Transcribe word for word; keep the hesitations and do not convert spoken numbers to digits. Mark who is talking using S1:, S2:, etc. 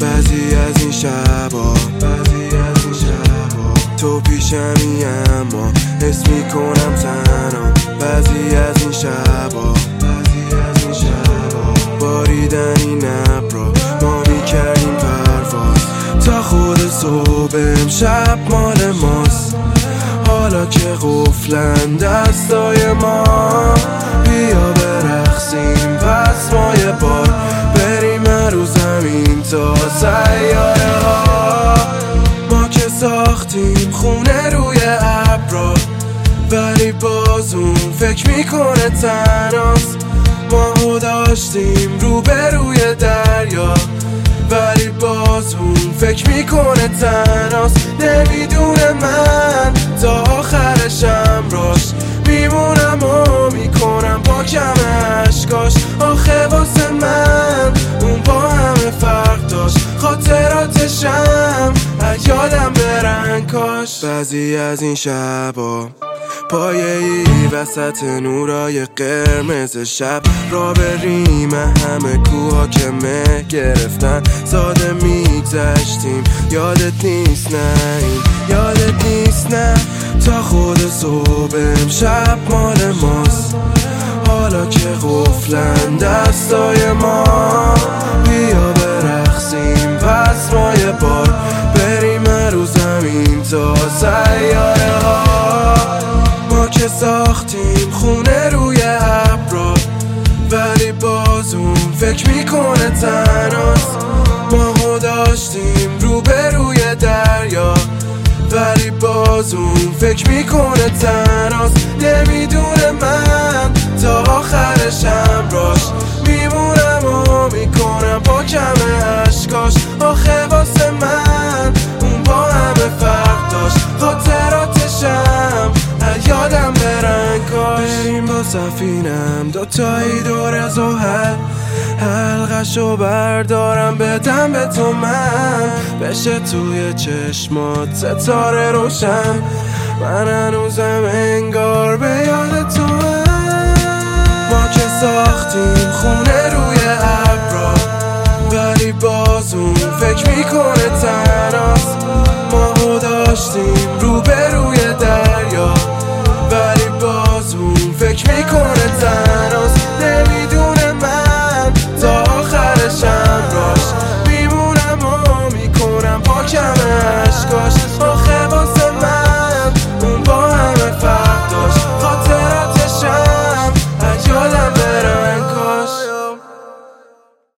S1: بعضی از این شبا بعضی از این شبا تو پیشمی اما حس میکنم تنها. بعضی از این شبا بعضی از این شبا باریدن این ابرا ما میکردیم پرواز تا خود صبح امشب مال ماست. حالا که قفلن دستای ما بیا برقصیم پس ما یه بار بریم رو زمین تا سیاره ها. ما که ساختیم خونه روی ابرا ولی باز اون فکر میکنه تنهاست. ما داشتیم رو به روی دریا ولی باز اون فکر میکنه تنهاست. نمیدونه من تا آخرشم راش میمونم و میکنم با کم عشقاش. آخه واسه من اون با همه فرق داشت خاطراتشم از یادم برن کاش. بعضی از این شبا پایه ای وسط نورای قرمز شب را بریم همه کوها که مه گرفتن ساده میگذشتیم. یادت نیست نه این یادت نیست نه تا خود صبح امشب مال ماست. حالا که قفلن دستای ما بیا برقصیم پس ما یه بار بریم رو زمین تا سیاره ها. ما که ساختیم خونه روی ابرا ولی باز اون فکر میکنه تنهاست. ما داشتیم رو به روی دریا ولی باز اون فکر میکنه تنهاست. نمیدونه من تا آخرشم راش میمونم و میکنم با کم عشقاش. آخه واسه من اون با همه فرق داشت خاطراتشم از یادم برن کاش. بریم با سفینم دوتایی دور زحل حلقشو بردارم بدم به تو من بشه توی چشمات ستاره روشن. من هنوزم انگار به یاد تو هم. ما که ساختیم خونه روی ابرا ولی باز اون فکر میکنه تنهاست. ما داشتیم رو به روی دریا ولی باز اون فکر میکنه تنهاست. نمیدونه من تا آخرشم را